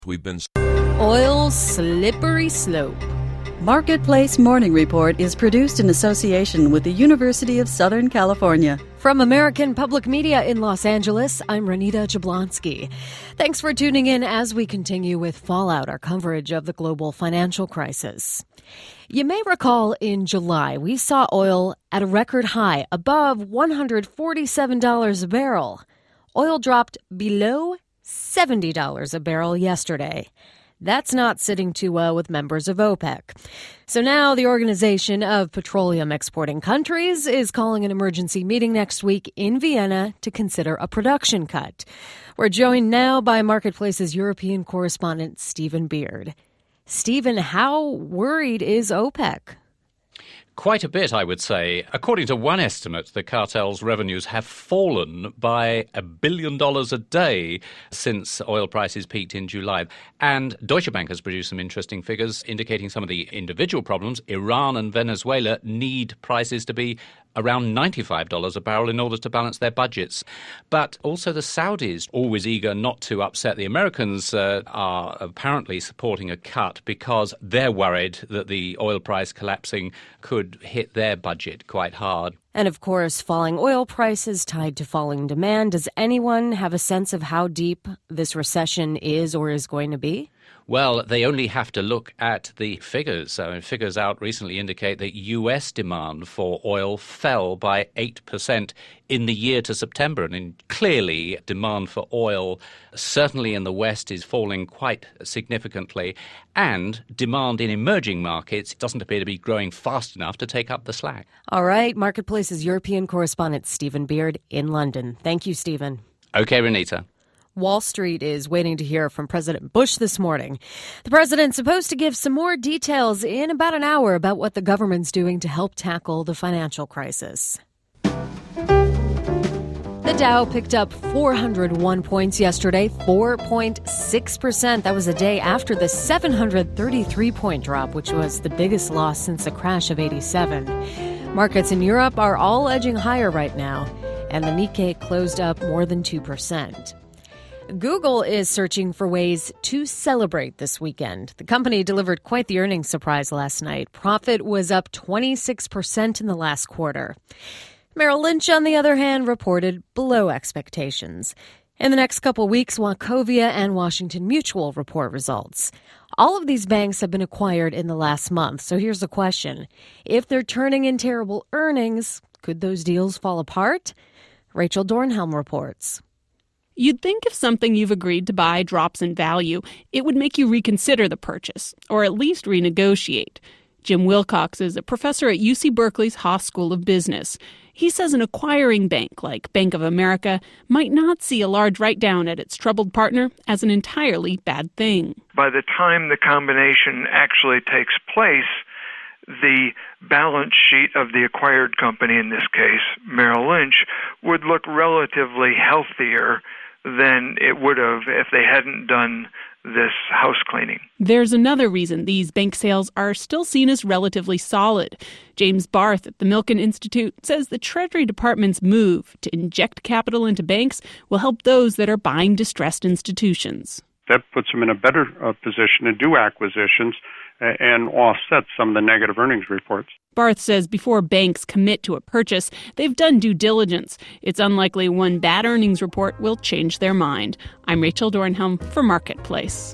We've been Oil slippery slope. Marketplace Morning Report is produced in association with the University of Southern California. From American Public Media in Los Angeles, I'm Renita Jablonski. Thanks for tuning in as we continue with Fallout, our coverage of the global financial crisis. You may recall in July, we saw oil at a record high, above $147 a barrel. Oil dropped below $70 a barrel yesterday. That's not sitting too well with members of OPEC. So now the Organization of Petroleum Exporting Countries is calling an emergency meeting next week in Vienna to consider a production cut. We're joined now by Marketplace's European correspondent, Stephen Beard. Stephen, how worried is OPEC? Quite a bit, I would say. According to one estimate, the cartel's revenues have fallen by $1 billion a day since oil prices peaked in July. And Deutsche Bank has produced some interesting figures indicating some of the individual problems. Iran and Venezuela need prices to be around $95 a barrel in order to balance their budgets. But also the Saudis, always eager not to upset the Americans, are apparently supporting a cut because they're worried that the oil price collapsing could hit their budget quite hard. And of course, falling oil prices tied to falling demand. Does anyone have a sense of how deep this recession is or is going to be? Well, they only have to look at the figures. Figures out recently indicate that U.S. demand for oil fell by 8% in the year to September. And clearly, demand for oil, certainly in the West, is falling quite significantly. And demand in emerging markets doesn't appear to be growing fast enough to take up the slack. All right. Marketplace's European correspondent, Stephen Beard in London. Thank you, Stephen. Okay, Renita. Wall Street is waiting to hear from President Bush this morning. The president's supposed to give some more details in about an hour about what the government's doing to help tackle the financial crisis. The Dow picked up 401 points yesterday, 4.6%. That was a day after the 733-point drop, which was the biggest loss since the crash of '87. Markets in Europe are all edging higher right now, and the Nikkei closed up more than 2%. Google is searching for ways to celebrate this weekend. The company delivered quite the earnings surprise last night. Profit was up 26% in the last quarter. Merrill Lynch, on the other hand, reported below expectations. In the next couple weeks, Wachovia and Washington Mutual report results. All of these banks have been acquired in the last month. So here's the question. If they're turning in terrible earnings, could those deals fall apart? Rachel Dornhelm reports. You'd think if something you've agreed to buy drops in value, it would make you reconsider the purchase, or at least renegotiate. Jim Wilcox is a professor at UC Berkeley's Haas School of Business. He says an acquiring bank like Bank of America might not see a large write-down at its troubled partner as an entirely bad thing. By the time the combination actually takes place, the balance sheet of the acquired company, in this case Merrill Lynch, would look relatively healthier than it would have if they hadn't done this house cleaning. There's another reason these bank sales are still seen as relatively solid. James Barth at the Milken Institute says the Treasury Department's move to inject capital into banks will help those that are buying distressed institutions. That puts them in a better position to do acquisitions and offset some of the negative earnings reports. Barth says before banks commit to a purchase, they've done due diligence. It's unlikely one bad earnings report will change their mind. I'm Rachel Dornhelm for Marketplace.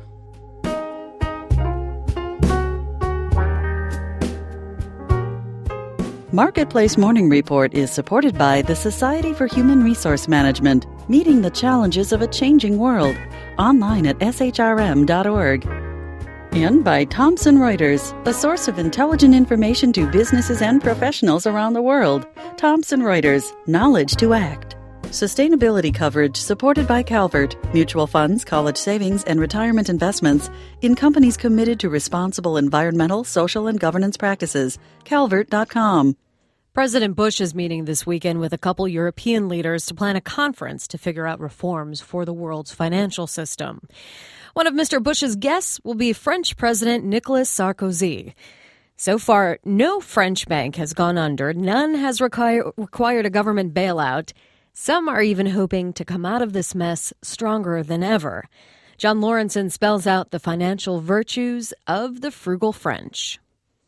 Marketplace Morning Report is supported by the Society for Human Resource Management, meeting the challenges of a changing world. Online at shrm.org. And by Thomson Reuters, a source of intelligent information to businesses and professionals around the world. Thomson Reuters, knowledge to act. Sustainability coverage supported by Calvert, mutual funds, college savings, and retirement investments in companies committed to responsible environmental, social, and governance practices. Calvert.com. President Bush is meeting this weekend with a couple European leaders to plan a conference to figure out reforms for the world's financial system. One of Mr. Bush's guests will be French President Nicolas Sarkozy. So far, no French bank has gone under. None has required a government bailout. Some are even hoping to come out of this mess stronger than ever. John Lawrenson spells out the financial virtues of the frugal French.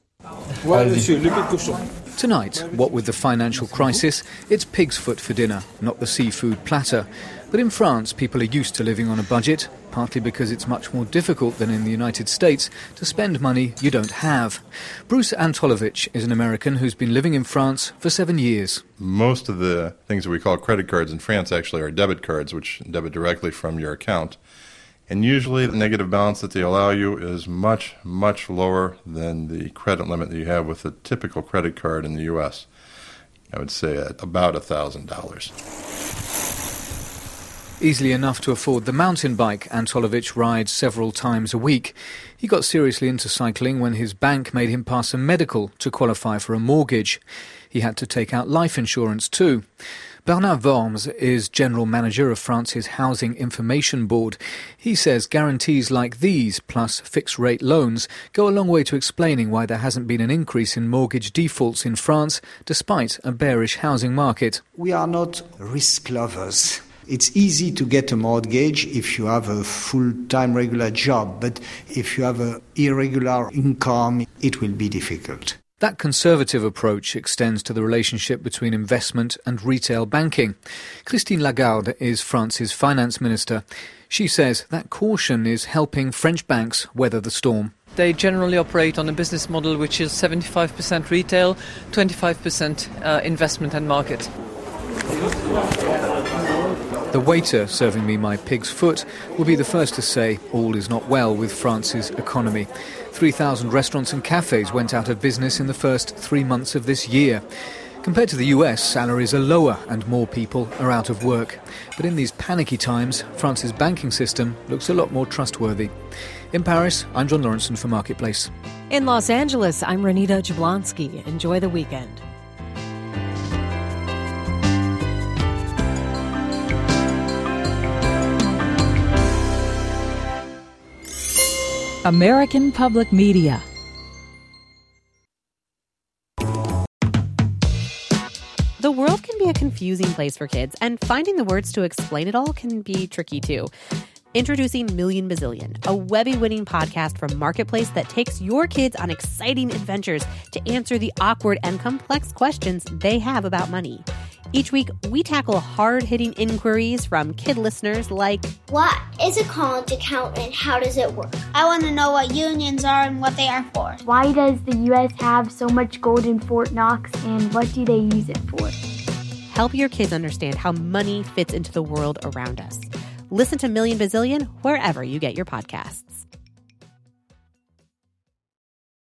Tonight, what with the financial crisis, it's pig's foot for dinner, not the seafood platter. But in France, people are used to living on a budget, partly because it's much more difficult than in the United States to spend money you don't have. Bruce Antolovich is an American who's been living in France for 7 years. Most of the things that we call credit cards in France actually are debit cards, which debit directly from your account. And usually the negative balance that they allow you is much, much lower than the credit limit that you have with a typical credit card in the U.S. I would say at about $1,000. Easily enough to afford the mountain bike Antolovich rides several times a week. He got seriously into cycling when his bank made him pass a medical to qualify for a mortgage. He had to take out life insurance too. Bernard Worms is General Manager of France's Housing Information Board. He says guarantees like these, plus fixed-rate loans, go a long way to explaining why there hasn't been an increase in mortgage defaults in France, despite a bearish housing market. We are not risk lovers. It's easy to get a mortgage if you have a full-time regular job, but if you have an irregular income, it will be difficult. That conservative approach extends to the relationship between investment and retail banking. Christine Lagarde is France's finance minister. She says that caution is helping French banks weather the storm. They generally operate on a business model which is 75% retail, 25% investment and market. The waiter serving me my pig's foot will be the first to say all is not well with France's economy. 3,000 restaurants and cafes went out of business in the first 3 months of this year. Compared to the US, salaries are lower and more people are out of work. But in these panicky times, France's banking system looks a lot more trustworthy. In Paris, I'm John Lawrenson for Marketplace. In Los Angeles, I'm Renita Jablonski. Enjoy the weekend. American Public Media. The world can be a confusing place for kids, and finding the words to explain it all can be tricky too. Introducing Million Bazillion, a Webby-winning podcast from Marketplace that takes your kids on exciting adventures to answer the awkward and complex questions they have about money. Each week, we tackle hard-hitting inquiries from kid listeners like, what is a college account and how does it work? I want to know what unions are and what they are for. Why does the U.S. have so much gold in Fort Knox and what do they use it for? Help your kids understand how money fits into the world around us. Listen to Million Bazillion wherever you get your podcasts.